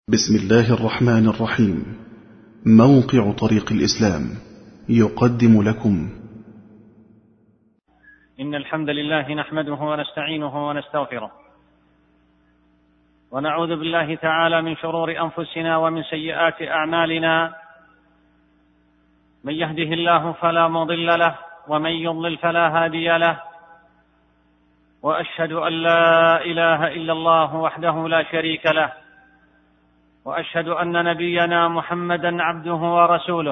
بسم الله الرحمن الرحيم. موقع طريق الإسلام يقدم لكم إن الحمد لله نحمده ونستعينه ونستغفره ونعوذ بالله تعالى من شرور أنفسنا ومن سيئات أعمالنا. من يهده الله فلا مضل له ومن يضلل فلا هادي له، وأشهد أن لا إله إلا الله وحده لا شريك له، وأشهد أن نبينا محمدا عبده ورسوله.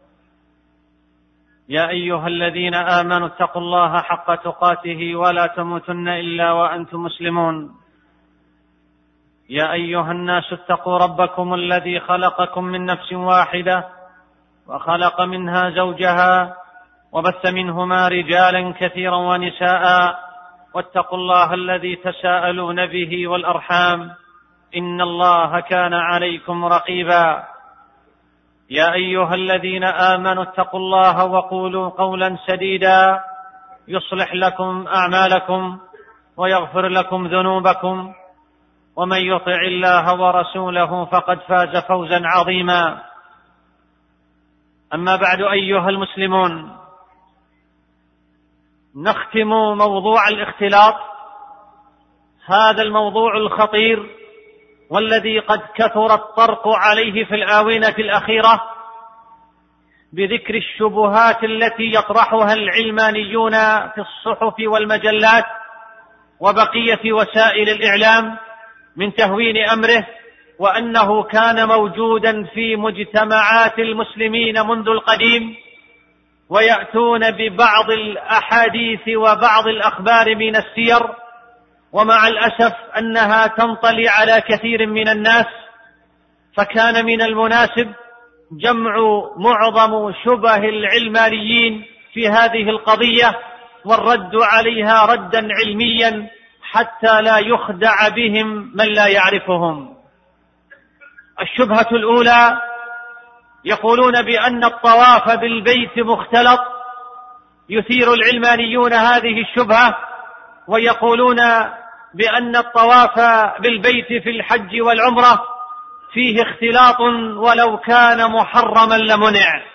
يا أيها الذين آمنوا اتقوا الله حق تقاته ولا تموتن إلا وأنتم مسلمون. يا أيها الناس اتقوا ربكم الذي خلقكم من نفس واحدة وخلق منها زوجها وبث منهما رجالا كثيرا ونساء، واتقوا الله الذي تساءلون به والأرحام إن الله كان عليكم رقيبا. يا أيها الذين آمنوا اتقوا الله وقولوا قولا سديدا يصلح لكم أعمالكم ويغفر لكم ذنوبكم، ومن يطع الله ورسوله فقد فاز فوزا عظيما. أما بعد أيها المسلمون، نختم موضوع الاختلاط، هذا الموضوع الخطير والذي قد كثر الطرق عليه في الآونة الأخيرة بذكر الشبهات التي يطرحها العلمانيون في الصحف والمجلات وبقية وسائل الإعلام من تهوين أمره، وأنه كان موجودا في مجتمعات المسلمين منذ القديم، ويأتون ببعض الأحاديث وبعض الأخبار من السير، ومع الأسف أنها تنطلي على كثير من الناس، فكان من المناسب جمع معظم شبه العلمانيين في هذه القضية والرد عليها ردا علميا حتى لا يخدع بهم من لا يعرفهم. الشبهة الأولى، يقولون بأن الطواف بالبيت مختلط. يثير العلمانيون هذه الشبهة ويقولون بأن الطواف بالبيت في الحج والعمرة فيه اختلاط ولو كان محرما لمنع.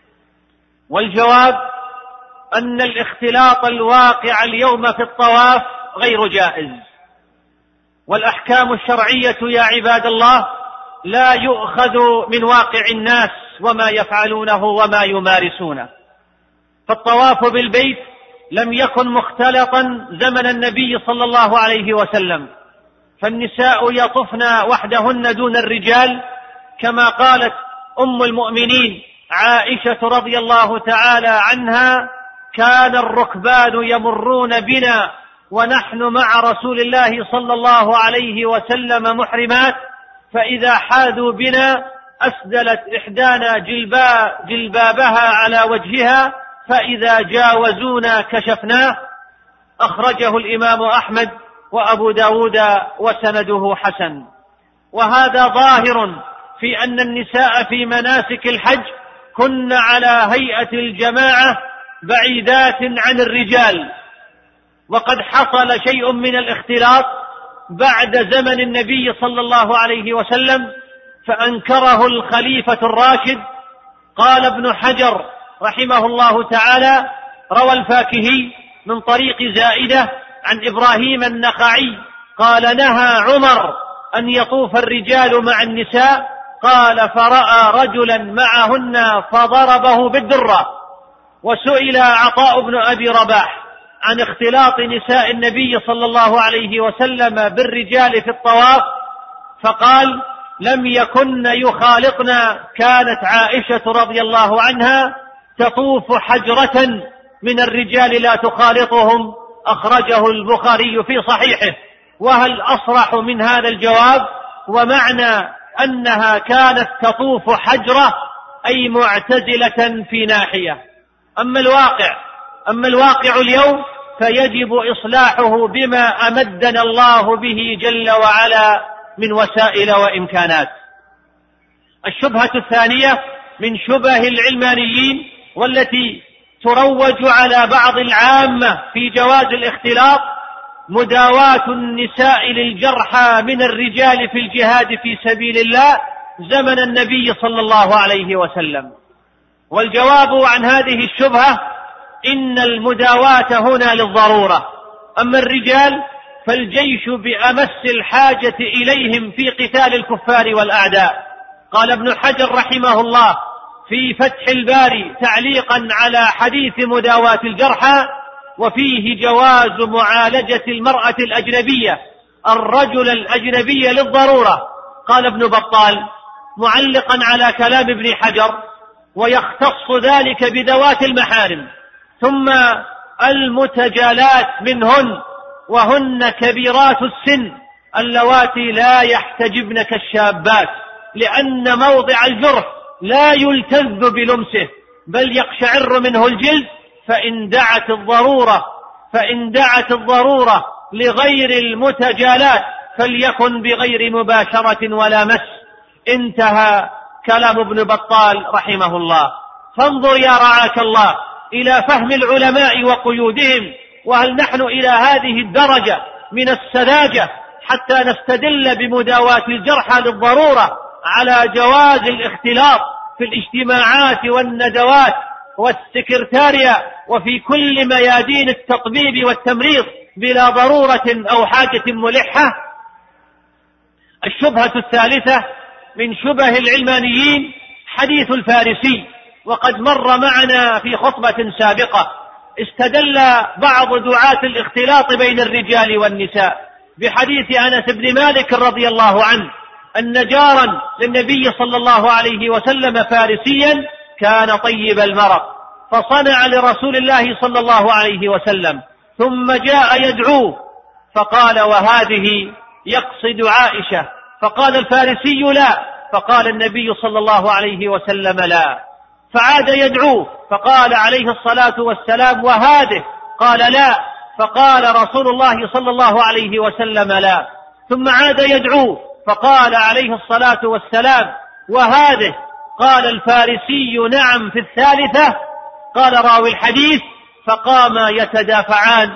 والجواب أن الاختلاط الواقع اليوم في الطواف غير جائز، والأحكام الشرعية يا عباد الله لا يؤخذ من واقع الناس وما يفعلونه وما يمارسونه. فالطواف بالبيت لم يكن مختلطا زمن النبي صلى الله عليه وسلم، فالنساء يطفن وحدهن دون الرجال، كما قالت أم المؤمنين عائشة رضي الله تعالى عنها: كان الركبان يمرون بنا ونحن مع رسول الله صلى الله عليه وسلم محرمات، فإذا حاذوا بنا أسدلت إحدانا جلبابها على وجهها، فإذا جاوزونا كشفناه. أخرجه الإمام أحمد وأبو داود وسنده حسن. وهذا ظاهر في أن النساء في مناسك الحج كن على هيئة الجماعة بعيدات عن الرجال، وقد حصل شيء من الاختلاط بعد زمن النبي صلى الله عليه وسلم فأنكره الخليفة الراشد. قال ابن حجر رحمه الله تعالى: روى الفاكهي من طريق زائدة عن إبراهيم النخعي قال: نهى عمر أن يطوف الرجال مع النساء، قال: فرأى رجلا معهن فضربه بالدرة. وسئل عطاء بن أبي رباح عن اختلاط نساء النبي صلى الله عليه وسلم بالرجال في الطواف، فقال: لم يكن يخالطن، كانت عائشة رضي الله عنها تطوف حجرة من الرجال لا تخالطهم. أخرجه البخاري في صحيحه. وهل أصرح من هذا الجواب؟ ومعنى أنها كانت تطوف حجرة أي معتزلة في ناحية. أما الواقع اليوم فيجب إصلاحه بما أمدنا الله به جل وعلا من وسائل وإمكانات. الشبهة الثانية من شبه العلمانيين والتي تروج على بعض العامة في جواز الاختلاط، مداواة النساء للجرحى من الرجال في الجهاد في سبيل الله زمن النبي صلى الله عليه وسلم. والجواب عن هذه الشبهة إن المداواة هنا للضرورة، أما الرجال فالجيش بأمس الحاجة إليهم في قتال الكفار والأعداء. قال ابن حجر رحمه الله في فتح الباري تعليقا على حديث مداواة الجرحى: وفيه جواز معالجة المرأة الأجنبية الرجل الأجنبي للضرورة. قال ابن بطال معلقا على كلام ابن حجر: ويختص ذلك بذوات المحارم، ثم المتجالات منهن وهن كبيرات السن اللواتي لا يحتجبن كالشابات، لأن موضع الجرح لا يلتذ بلمسه بل يقشعر منه الجلد، فإن دعت الضرورة لغير المتجالات فليكن بغير مباشرة ولا مس. انتهى كلام ابن بطال رحمه الله. فانظر يا رعاك الله إلى فهم العلماء وقيودهم، وهل نحن إلى هذه الدرجة من السذاجة حتى نستدل بمداواة الجرحى للضرورة على جواز الاختلاط في الاجتماعات والندوات والسكرتاريا وفي كل ميادين التطبيب والتمريض بلا ضرورة أو حاجة ملحة؟ الشبهة الثالثة من شبه العلمانيين حديث الفارسي، وقد مر معنا في خطبة سابقة. استدل بعض دعاة الاختلاط بين الرجال والنساء بحديث أنس بن مالك رضي الله عنه أن جارا للنبي صلى الله عليه وسلم فارسيا كان طيب المرق، فصنع لرسول الله صلى الله عليه وسلم، ثم جاء يدعوه فقال: وهذه يقصد عائشة؟ فقال الفارسي: لا. فقال النبي صلى الله عليه وسلم: لا. فعاد يدعوه فقال عليه الصلاة والسلام: وهذه؟ قال: لا. فقال رسول الله صلى الله عليه وسلم: لا. ثم عاد يدعوه فقال عليه الصلاة والسلام: وهذه؟ قال الفارسي: نعم. في الثالثة؟ قال راوي الحديث: فقاما يتدافعان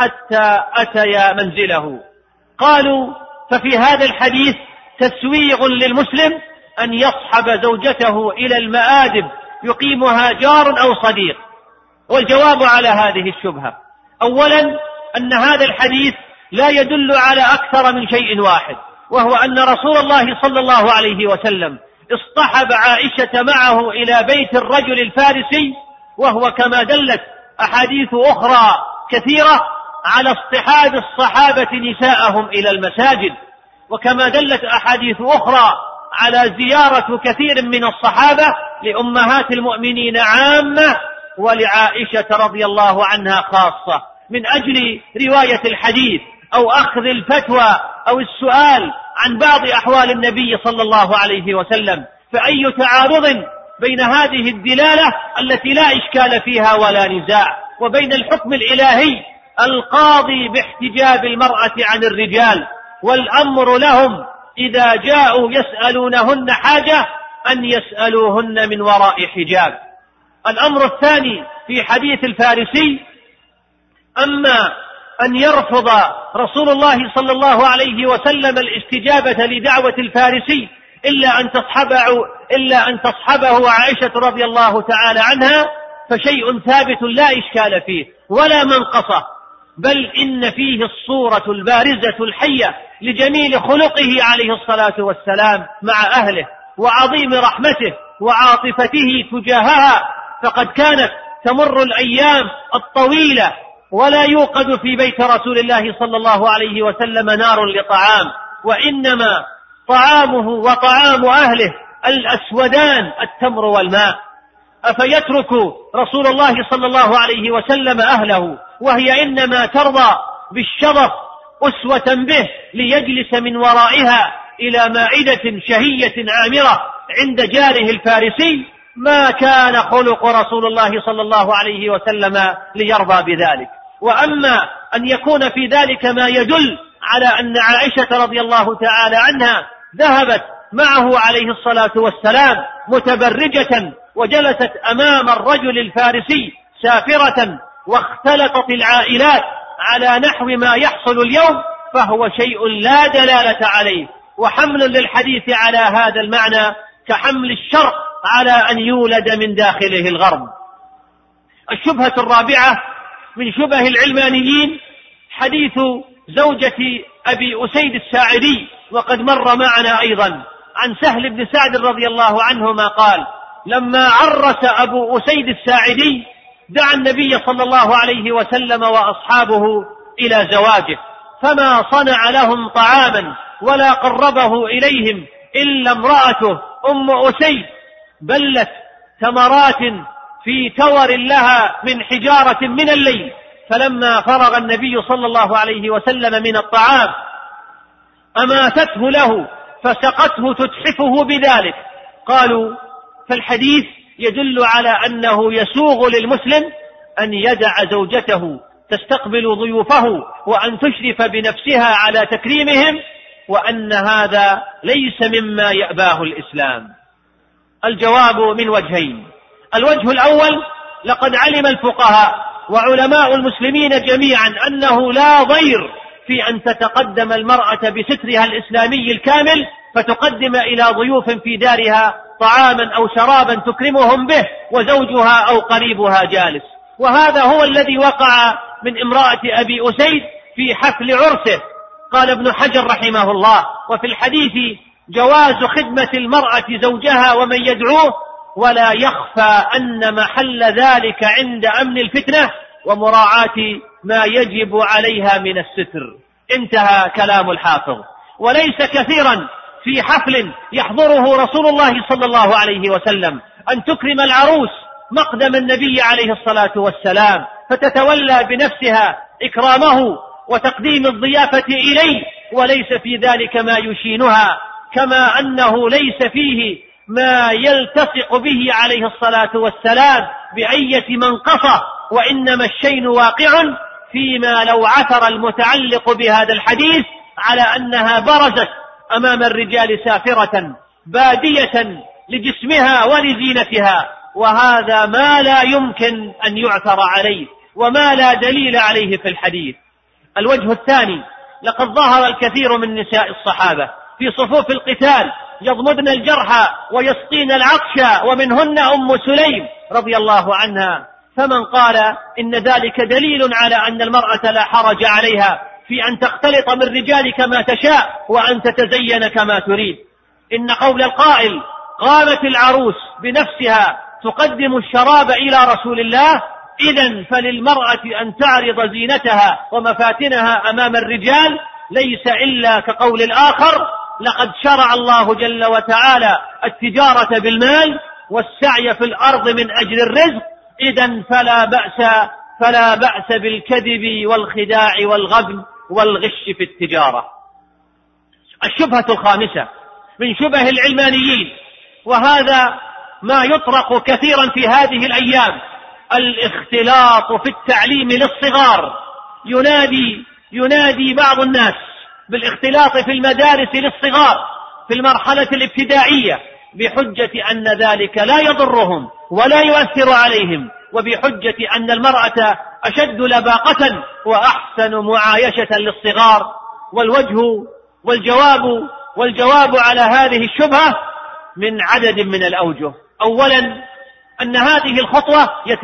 حتى أتيا منزله. قالوا: ففي هذا الحديث تسويغ للمسلم أن يصحب زوجته إلى المآدب يقيمها جار أو صديق. والجواب على هذه الشبهة: أولا أن هذا الحديث لا يدل على أكثر من شيء واحد، وهو أن رسول الله صلى الله عليه وسلم اصطحب عائشة معه إلى بيت الرجل الفارسي، وهو كما دلت أحاديث أخرى كثيرة على اصطحاب الصحابة نساءهم إلى المساجد، وكما دلت أحاديث أخرى على زيارة كثير من الصحابة لأمهات المؤمنين عامة ولعائشة رضي الله عنها خاصة، من أجل رواية الحديث أو أخذ الفتوى أو السؤال عن بعض أحوال النبي صلى الله عليه وسلم. فأي تعارض بين هذه الدلالة التي لا إشكال فيها ولا نزاع وبين الحكم الإلهي القاضي باحتجاب المرأة عن الرجال، والأمر لهم إذا جاءوا يسألونهن حاجة أن يسألوهن من وراء حجاب. الأمر الثاني في حديث الفارسي: أما أن يرفض رسول الله صلى الله عليه وسلم الاستجابة لدعوة الفارسي إلا أن تصحبه عائشة رضي الله تعالى عنها، فشيء ثابت لا إشكال فيه ولا منقصة، بل إن فيه الصورة البارزة الحية لجميل خلقه عليه الصلاة والسلام مع أهله وعظيم رحمته وعاطفته تجاهها. فقد كانت تمر الأيام الطويلة ولا يوقد في بيت رسول الله صلى الله عليه وسلم نار لطعام، وإنما طعامه وطعام أهله الأسودان التمر والماء. أفيترك رسول الله صلى الله عليه وسلم أهله وهي إنما ترضى بالشظف أسوة به ليجلس من ورائها إلى مائدة شهية عامرة عند جاره الفارسي؟ ما كان خلق رسول الله صلى الله عليه وسلم ليرضى بذلك. وأما أن يكون في ذلك ما يدل على أن عائشة رضي الله تعالى عنها ذهبت معه عليه الصلاة والسلام متبرجة وجلست أمام الرجل الفارسي سافرة، واختلطت العائلات على نحو ما يحصل اليوم فهو شيء لا دلالة عليه، وحمل للحديث على هذا المعنى كحمل الشرق على أن يولد من داخله الغرب. الشبهة الرابعة من شبه العلمانيين حديث زوجة أبي أسيد الساعدي، وقد مر معنا أيضا عن سهل بن سعد رضي الله عنهما قال: لما عرس أبو أسيد الساعدي دعا النبي صلى الله عليه وسلم وأصحابه إلى زواجه، فما صنع لهم طعاما ولا قربه إليهم إلا امرأته أم أسيد بلت تمرات في تور لها من حجارة من الليل، فلما فرغ النبي صلى الله عليه وسلم من الطعام أماتته له فسقته تتحفه بذلك. قالوا: فالحديث يدل على أنه يسوغ للمسلم أن يدع زوجته تستقبل ضيوفه وأن تشرف بنفسها على تكريمهم، وأن هذا ليس مما يأباه الإسلام. الجواب من وجهين: الوجه الأول: لقد علم الفقهاء وعلماء المسلمين جميعا أنه لا ضير في أن تتقدم المرأة بسترها الإسلامي الكامل فتقدم إلى ضيوف في دارها طعاما أو شرابا تكرمهم به وزوجها أو قريبها جالس، وهذا هو الذي وقع من امرأة أبي أسيد في حفل عرسه. قال ابن حجر رحمه الله: وفي الحديث جواز خدمة المرأة زوجها ومن يدعوه، ولا يخفى أن محل ذلك عند أمن الفتنة ومراعاة ما يجب عليها من الستر. انتهى كلام الحافظ. وليس كثيرا في حفل يحضره رسول الله صلى الله عليه وسلم أن تكرم العروس مقدم النبي عليه الصلاة والسلام فتتولى بنفسها إكرامه وتقديم الضيافة إليه، وليس في ذلك ما يشينها، كما أنه ليس فيه ما يلتصق به عليه الصلاة والسلام بأية منقصة، وإنما الشين واقع فيما لو عثر المتعلق بهذا الحديث على أنها برزت أمام الرجال سافرة بادية لجسمها ولزينتها، وهذا ما لا يمكن أن يعثر عليه وما لا دليل عليه في الحديث. الوجه الثاني: لقد ظهر الكثير من نساء الصحابة في صفوف القتال يضمدن الجرحى ويسقين العطش، ومنهن أم سليم رضي الله عنها، فمن قال إن ذلك دليل على أن المرأة لا حرج عليها في أن تختلط من رجال كما تشاء وأن تتزين كما تريد. إن قول القائل: قامت العروس بنفسها تقدم الشراب إلى رسول الله، إذن فللمرأة أن تعرض زينتها ومفاتنها أمام الرجال، ليس إلا كقول الآخر: لقد شرع الله جل وتعالى التجارة بالمال والسعي في الأرض من أجل الرزق، إذن فلا بأس بالكذب والخداع والغبن والغش في التجارة. الشبهة الخامسة من شبه العلمانيين، وهذا ما يطرق كثيرا في هذه الأيام: الاختلاط في التعليم للصغار. ينادي بعض الناس بالاختلاط في المدارس للصغار في المرحلة الابتدائية بحجة أن ذلك لا يضرهم ولا يؤثر عليهم، وبحجة أن المرأة أشد لباقة وأحسن معايشة للصغار. والجواب على هذه الشبهة من عدد من الأوجه. أولا: أن هذه الخطوة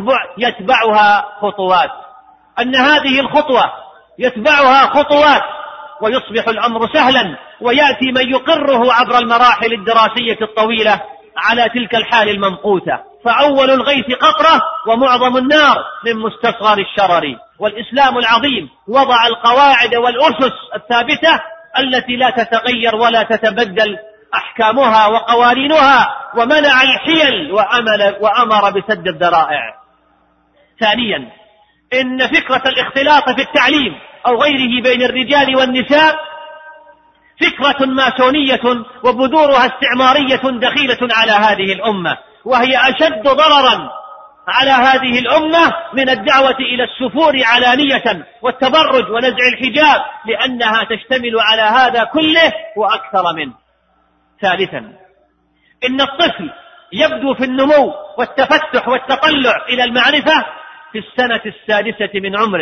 يتبعها خطوات ويصبح الأمر سهلا، ويأتي من يقره عبر المراحل الدراسية الطويلة على تلك الحال الممقوتة. فأول الغيث قطرة ومعظم النار من مستصغر الشرر. والإسلام العظيم وضع القواعد والأسس الثابتة التي لا تتغير ولا تتبدل أحكامها وقوانينها، ومنع الحيل وأمر بسد الذرائع. ثانيا: إن فكرة الاختلاط في التعليم أو غيره بين الرجال والنساء فكرة ماسونية وبذورها استعمارية دخيلة على هذه الأمة، وهي أشد ضررا على هذه الأمة من الدعوة إلى السفور علانية والتبرج ونزع الحجاب، لأنها تشتمل على هذا كله وأكثر منه. ثالثا: إن الطفل يبدو في النمو والتفتح والتطلع إلى المعرفة في السنة السادسة من عمره،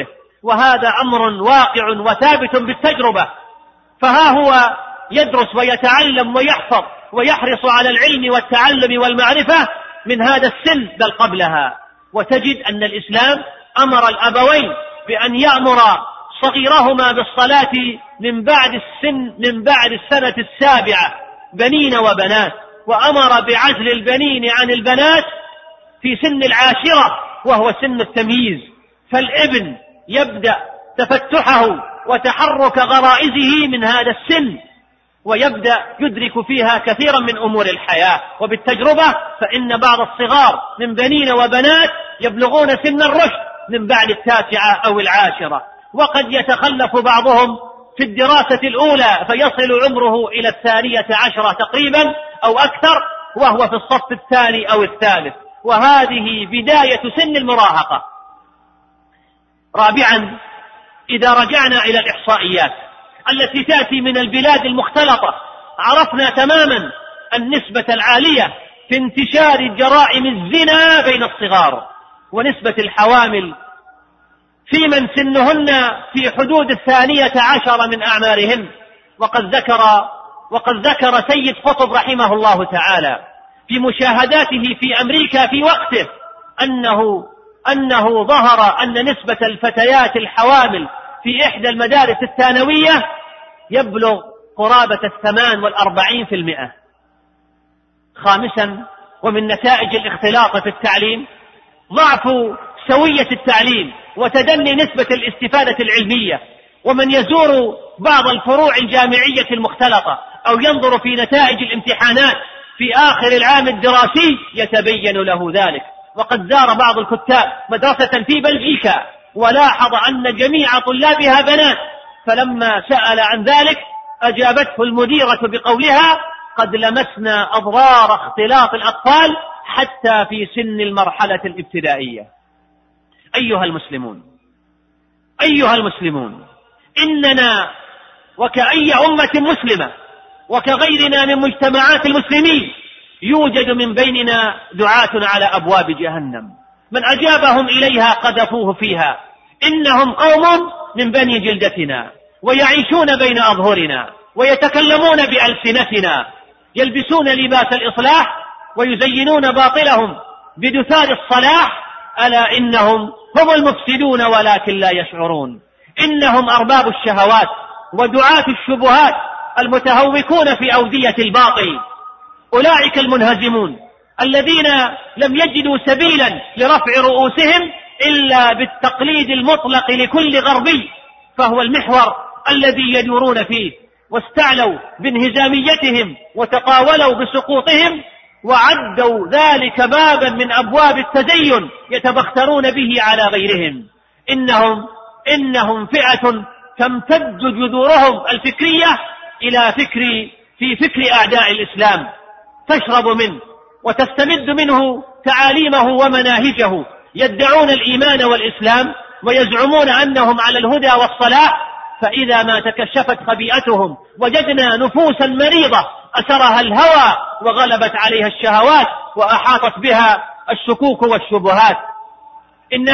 وهذا أمر واقع وثابت بالتجربة. فها هو يدرس ويتعلم ويحفظ ويحرص على العلم والتعلم والمعرفة من هذا السن بل قبلها. وتجد أن الإسلام أمر الأبوين بأن يأمر صغيرهما بالصلاة من بعد السنة السابعة بنين وبنات، وأمر بعزل البنين عن البنات في سن 10 وهو سن التمييز. فالابن يبدأ تفتحه وتحرك غرائزه من هذا السن، ويبدأ يدرك فيها كثيرا من أمور الحياة. وبالتجربة فإن بعض الصغار من بنين وبنات يبلغون سن الرشد من بعد 9 أو 10، وقد يتخلف بعضهم في الدراسة الأولى فيصل عمره إلى 12 تقريبا أو أكثر، وهو في الصف الثاني أو الثالث، وهذه بداية سن المراهقة. رابعا، إذا رجعنا إلى الإحصائيات التي تأتي من البلاد المختلطة عرفنا تماما النسبة العالية في انتشار جرائم الزنا بين الصغار، ونسبة الحوامل في من سنهن في حدود 12 من أعمارهن. وقد ذكر سيد قطب رحمه الله تعالى في مشاهداته في أمريكا في وقته أنه ظهر أن نسبة الفتيات الحوامل في إحدى المدارس الثانوية يبلغ قرابة 48%. خامسا، ومن نتائج الاختلاط في التعليم ضعف سوية التعليم وتدني نسبة الاستفادة العلمية. ومن يزور بعض الفروع الجامعية المختلطة أو ينظر في نتائج الامتحانات في آخر العام الدراسي يتبين له ذلك. وقد زار بعض الكتاب مدرسة في بلجيكا ولاحظ أن جميع طلابها بنات، فلما سأل عن ذلك أجابته المديرة بقولها: قد لمسنا أضرار اختلاط الأطفال حتى في سن المرحلة الابتدائية. أيها المسلمون، إننا وكأي أمة مسلمة وكغيرنا من مجتمعات المسلمين يوجد من بيننا دعاة على أبواب جهنم، من أجابهم إليها قذفوه فيها. إنهم قوم من بني جلدتنا ويعيشون بين أظهرنا ويتكلمون بألسنتنا، يلبسون لباس الإصلاح ويزينون باطلهم بدثار الصلاح. ألا إنهم هم المفسدون ولكن لا يشعرون. إنهم أرباب الشهوات ودعاة الشبهات المتهوكون في أودية الباطل. أولئك المنهزمون الذين لم يجدوا سبيلا لرفع رؤوسهم إلا بالتقليد المطلق لكل غربي، فهو المحور الذي يدورون فيه، واستعلوا بانهزاميتهم وتقاولوا بسقوطهم وعدوا ذلك بابا من أبواب التزين يتبخترون به على غيرهم. إنهم فئة تمتد جذورهم الفكرية إلى في فكر أعداء الإسلام، تشرب منه وتستمد منه تعاليمه ومناهجه. يدعون الإيمان والإسلام ويزعمون أنهم على الهدى والصلاح، فإذا ما تكشفت خبيئتهم وجدنا نفوسا مريضة أسرها الهوى وغلبت عليها الشهوات وأحاطت بها الشكوك والشبهات. إن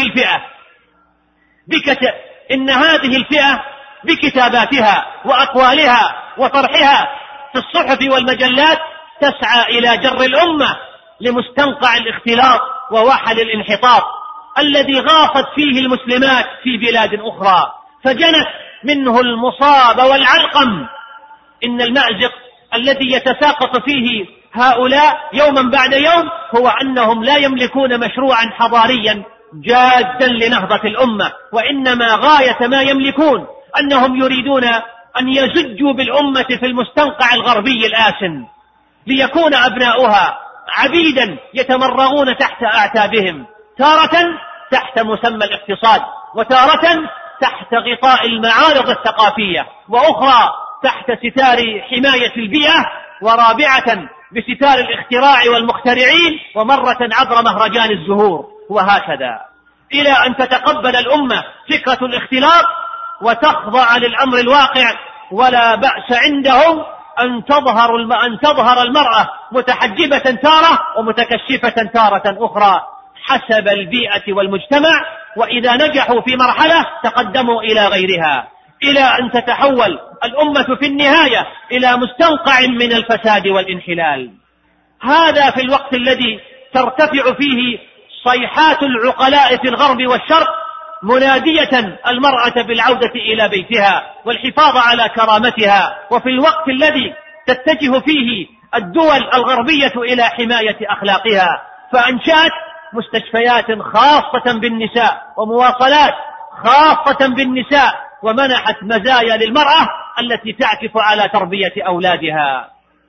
هذه الفئة بكتاباتها وأقوالها وطرحها في الصحف والمجلات تسعى إلى جر الأمة لمستنقع الاختلاط ووحل الانحطاط الذي غاصت فيه المسلمات في بلاد أخرى فجنت منه المصاب والعلقم. إن المأزق الذي يتساقط فيه هؤلاء يوما بعد يوم هو أنهم لا يملكون مشروعا حضاريا جادا لنهضة الأمة، وإنما غاية ما يملكون أنهم يريدون أن يزجوا بالأمة في المستنقع الغربي الآسن، ليكون أبناؤها عبيدا يتمرغون تحت أعتابهم، تارة تحت مسمى الاقتصاد، وتارة تحت غطاء المعارض الثقافية، وأخرى تحت ستار حماية البيئة، ورابعة بستار الاختراع والمخترعين، ومرة عبر مهرجان الزهور، وهكذا إلى أن تتقبل الأمة فكرة الاختلاط وتخضع للأمر الواقع. ولا بأس عندهم أن تظهر المرأة متحجبة تارة ومتكشفة تارة أخرى حسب البيئة والمجتمع، وإذا نجحوا في مرحلة تقدموا إلى غيرها، إلى أن تتحول الأمة في النهاية إلى مستنقع من الفساد والانحلال. هذا في الوقت الذي ترتفع فيه صيحات العقلاء في الغرب والشرق منادية المرأة بالعودة إلى بيتها والحفاظ على كرامتها، وفي الوقت الذي تتجه فيه الدول الغربية إلى حماية أخلاقها، فأنشأت مستشفيات خاصة بالنساء ومواصلات خاصة بالنساء، ومنحت مزايا للمرأة التي تعكف على تربية أولادها.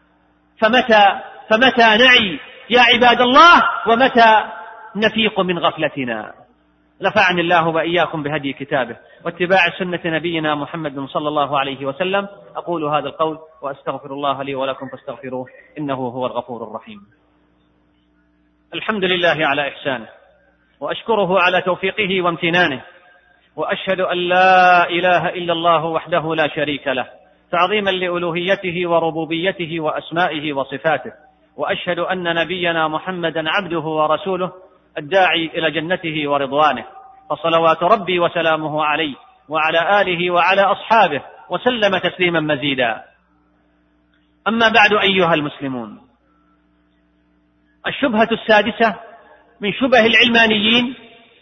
فمتى نعي يا عباد الله، ومتى نفيق من غفلتنا؟ نفعني الله وإياكم بهدي كتابه واتباع سنة نبينا محمد صلى الله عليه وسلم. أقول هذا القول وأستغفر الله لي ولكم فاستغفروه إنه هو الغفور الرحيم. الحمد لله على إحسانه، وأشكره على توفيقه وامتنانه، وأشهد أن لا إله إلا الله وحده لا شريك له تعظيما لألوهيته وربوبيته وأسمائه وصفاته، وأشهد أن نبينا محمدا عبده ورسوله الداعي إلى جنته ورضوانه، فصلوات ربي وسلامه عليه وعلى آله وعلى أصحابه وسلم تسليما مزيدا. أما بعد أيها المسلمون، الشبهة السادسة من شبه العلمانيين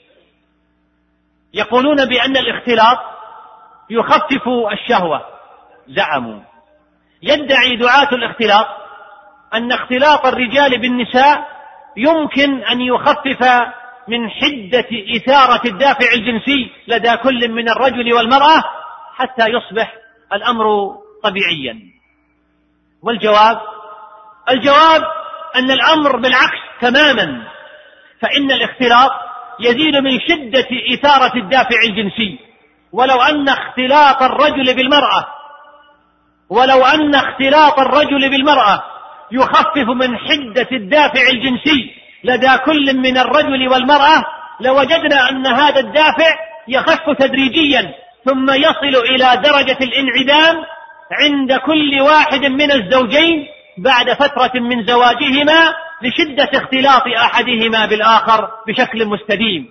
يقولون بأن الاختلاط يخفف الشهوة. زعموا، يدعي دعاة الاختلاط أن اختلاط الرجال بالنساء يمكن أن يخفف من حدة إثارة الدافع الجنسي لدى كل من الرجل والمرأة حتى يصبح الأمر طبيعيا. والجواب أن الأمر بالعكس تماما، فإن الاختلاط يزيد من شدة إثارة الدافع الجنسي، ولو أن اختلاط الرجل بالمرأة يخفف من حدة الدافع الجنسي لدى كل من الرجل والمرأة لوجدنا أن هذا الدافع يخف تدريجيا ثم يصل إلى درجة الانعدام عند كل واحد من الزوجين بعد فترة من زواجهما لشدة اختلاط أحدهما بالآخر بشكل مستديم.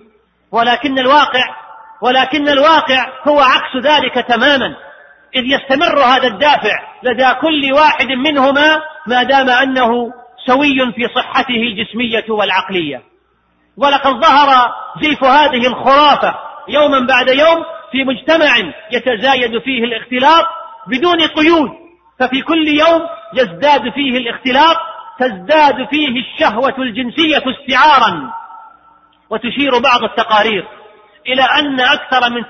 ولكن الواقع هو عكس ذلك تماما، إذ يستمر هذا الدافع لدى كل واحد منهما ما دام أنه سوي في صحته الجسمية والعقلية. ولقد ظهر زيف هذه الخرافة يوما بعد يوم في مجتمع يتزايد فيه الاختلاط بدون قيود، ففي كل يوم يزداد فيه الاختلاط تزداد فيه الشهوة الجنسية استعارا. وتشير بعض التقارير إلى أن أكثر من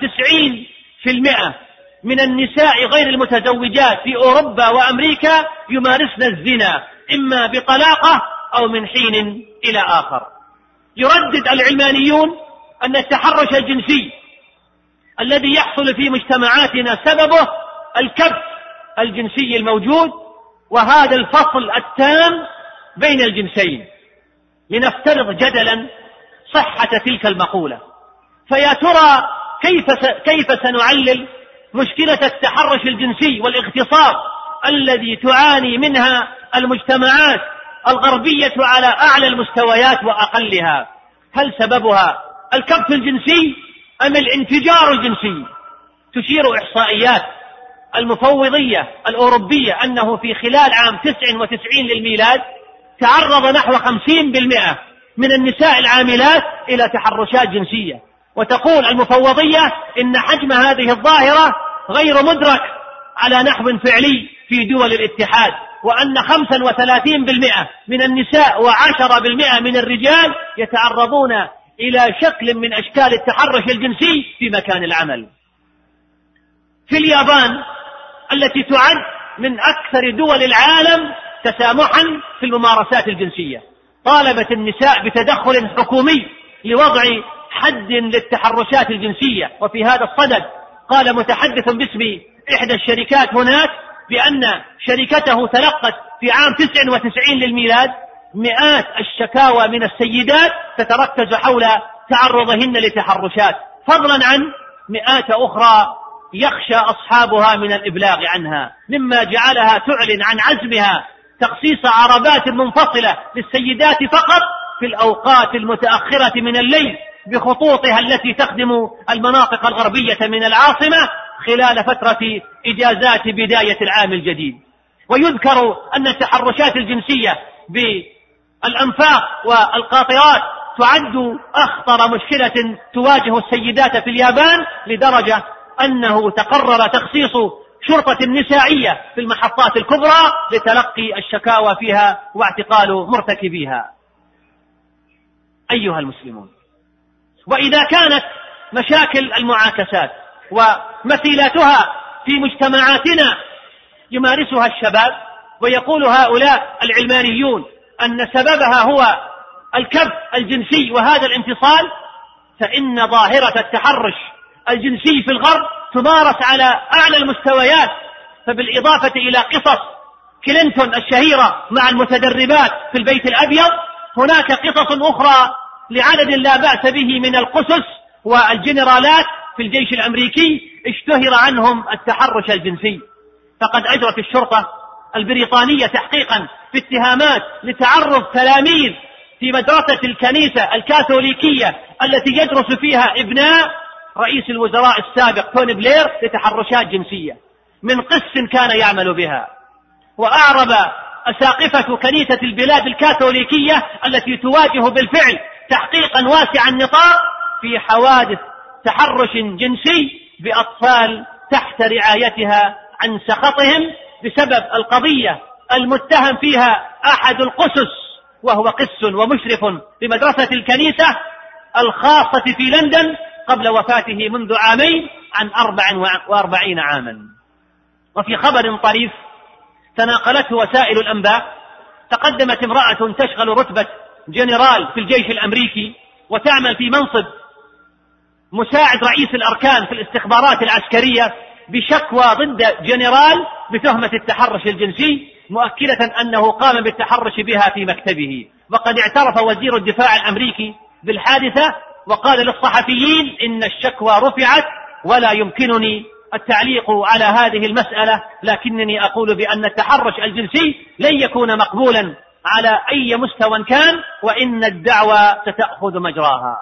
90% من النساء غير المتزوجات في أوروبا وأمريكا يمارسن الزنا إما بطلاقة أو من حين إلى آخر. يردد العلمانيون أن التحرش الجنسي الذي يحصل في مجتمعاتنا سببه الكبت الجنسي الموجود وهذا الفصل التام بين الجنسين. لنفترض جدلا صحة تلك المقولة، فيا ترى كيف سنعلل مشكلة التحرش الجنسي والاغتصاب الذي تعاني منها المجتمعات الغربية على أعلى المستويات وأقلها؟ هل سببها الكبت الجنسي أم الانفجار الجنسي؟ تشير إحصائيات المفوضية الأوروبية أنه في خلال عام 99 للميلاد تعرض نحو 50% من النساء العاملات إلى تحرشات جنسية. وتقول المفوضية إن حجم هذه الظاهرة غير مدرك على نحو فعلي في دول الاتحاد، وأن 35% من النساء و10% من الرجال يتعرضون إلى شكل من أشكال التحرش الجنسي في مكان العمل. في اليابان التي تعد من أكثر دول العالم تسامحا في الممارسات الجنسية، طالبت النساء بتدخل حكومي لوضع حد للتحرشات الجنسية. وفي هذا الصدد قال متحدث باسم إحدى الشركات هناك بأن شركته تلقت في عام 99 للميلاد مئات الشكاوى من السيدات تتركز حول تعرضهن لتحرشات، فضلا عن مئات أخرى يخشى أصحابها من الإبلاغ عنها، مما جعلها تعلن عن عزمها تخصيص عربات منفصلة للسيدات فقط في الأوقات المتأخرة من الليل بخطوطها التي تخدم المناطق الغربية من العاصمة خلال فترة إجازات بداية العام الجديد. ويذكر أن التحرشات الجنسية بالأنفاق والقاطرات تعد أخطر مشكلة تواجه السيدات في اليابان، لدرجة أنه تقرر تخصيص شرطة نسائية في المحطات الكبرى لتلقي الشكاوى فيها واعتقال مرتكبيها. أيها المسلمون، وإذا كانت مشاكل المعاكسات ومثيلاتها في مجتمعاتنا يمارسها الشباب، ويقول هؤلاء العلمانيون أن سببها هو الكبت الجنسي وهذا الانفصال، فإن ظاهرة التحرش الجنسي في الغرب تمارس على أعلى المستويات. فبالإضافة إلى قصص كلينتون الشهيرة مع المتدربات في البيت الأبيض، هناك قصص أخرى لعدد لا بأس به من القسس والجنرالات في الجيش الأمريكي اشتهر عنهم التحرش الجنسي. فقد أجرت الشرطة البريطانية تحقيقا في اتهامات لتعرض تلاميذ في مدرسة الكنيسة الكاثوليكية التي يدرس فيها ابناء رئيس الوزراء السابق توني بلير لتحرشات جنسية من قس كان يعمل بها. وأعرب أساقفة كنيسة البلاد الكاثوليكية التي تواجه بالفعل تحقيقا واسع النطاق في حوادث تحرش جنسي بأطفال تحت رعايتها عن سخطهم بسبب القضية المتهم فيها أحد القسس، وهو قس ومشرف بمدرسة الكنيسة الخاصة في لندن قبل وفاته منذ عامين عن 44 عاما. وفي خبر طريف تناقلته وسائل الأنباء، تقدمت امرأة تشغل رتبة جنرال في الجيش الأمريكي وتعمل في منصب مساعد رئيس الأركان في الاستخبارات العسكرية بشكوى ضد جنرال بتهمة التحرش الجنسي، مؤكدة أنه قام بالتحرش بها في مكتبه. وقد اعترف وزير الدفاع الأمريكي بالحادثة وقال للصحفيين إن الشكوى رفعت ولا يمكنني التعليق على هذه المسألة، لكنني أقول بأن التحرش الجنسي لن يكون مقبولا على أي مستوى كان، وإن الدعوة ستأخذ مجراها.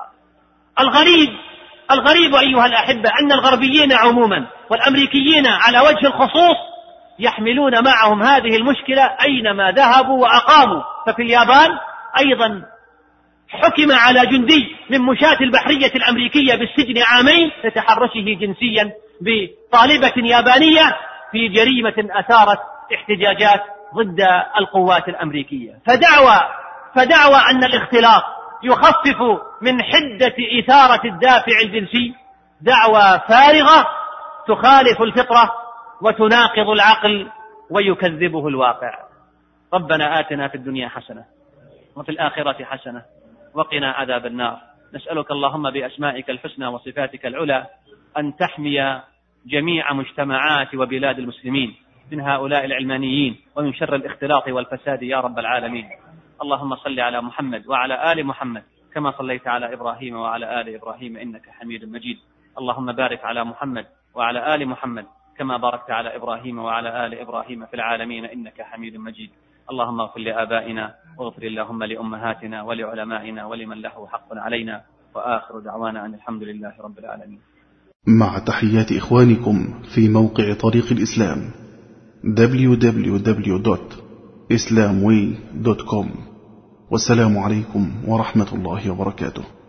الغريب أيها الأحبة أن الغربيين عموما والأمريكيين على وجه الخصوص يحملون معهم هذه المشكلة أينما ذهبوا وأقاموا. ففي اليابان أيضا حكم على جندي من مشاة البحرية الأمريكية بالسجن عامين لتحرشه جنسيا بطالبة يابانية في جريمة أثارت احتجاجات ضد القوات الأمريكية. فدعوى أن الاختلاط يخفف من حدة إثارة الدافع الجنسي دعوى فارغة تخالف الفطرة وتناقض العقل ويكذبه الواقع. ربنا آتنا في الدنيا حسنة وفي الآخرة حسنة وقنا عذاب النار. نسألك اللهم بأسمائك الحسنى وصفاتك العلى أن تحمي جميع مجتمعات وبلاد المسلمين من هؤلاء العلمانيين ومن شر الاختلاط والفساد يا رب العالمين. اللهم صل على محمد وعلى آل محمد كما صليت على إبراهيم وعلى آل إبراهيم إنك حميد مجيد. اللهم بارك على محمد وعلى آل محمد كما باركت على إبراهيم وعلى آل إبراهيم في العالمين إنك حميد مجيد. اللهم اغفر لآبائنا واغفر اللهم لأمهاتنا ولعلمائنا ولمن له حق علينا، وآخر دعوانا أن الحمد لله رب العالمين. مع تحيات إخوانكم في موقع طريق الإسلام www.islamway.com. والسلام عليكم ورحمة الله وبركاته.